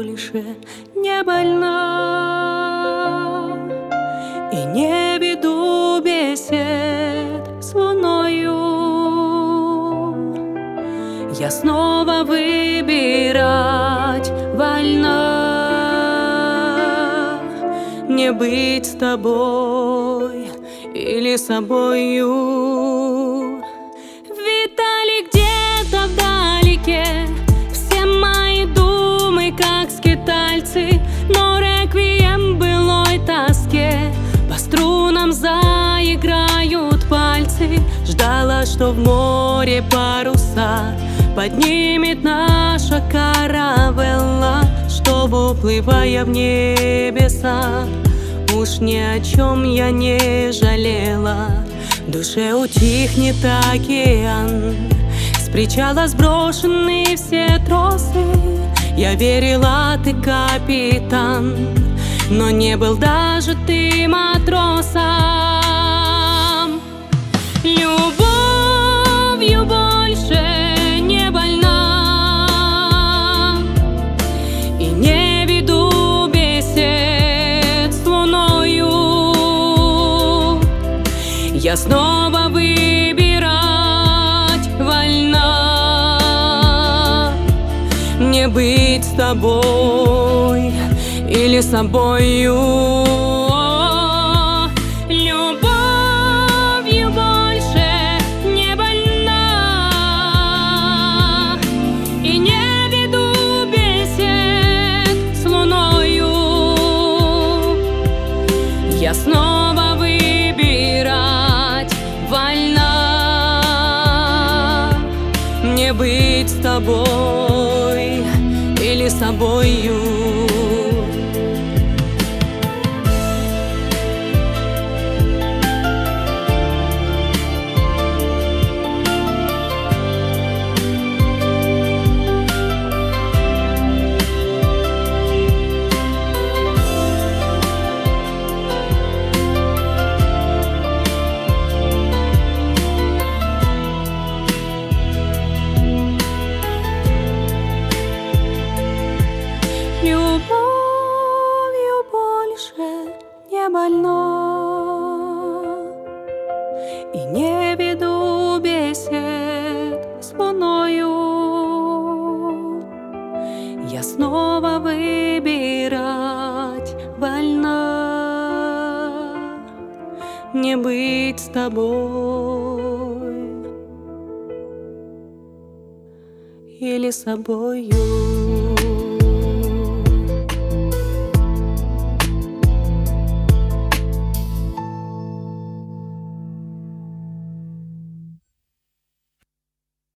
больше не больна и не веду бесед с луною. Я снова выбирать вольна, не быть с тобой или собою. Витали где-то вдалеке все мои думы, как скитальцы, но реквием былой тоске по струнам заиграют пальцы. Ждала, что в море паруса поднимет наша каравелла, чтобы, уплывая в небеса, уж ни о чем я не жалела. В душе утихнет океан, с причала сброшены все тросы. Я верила, ты капитан, но не был даже ты матросом. Любовью больше не больна и не веду бесед с луною. Я снова выбирать вольна, не быть с тобой или собою. Любовью больше не больна и не веду бесед с луною. Я снова выбирать вольна, не быть с тобой или собою. Любовью больше не больна и не веду бесед с луною. Я снова выбирать вольна, не быть с тобой или собою.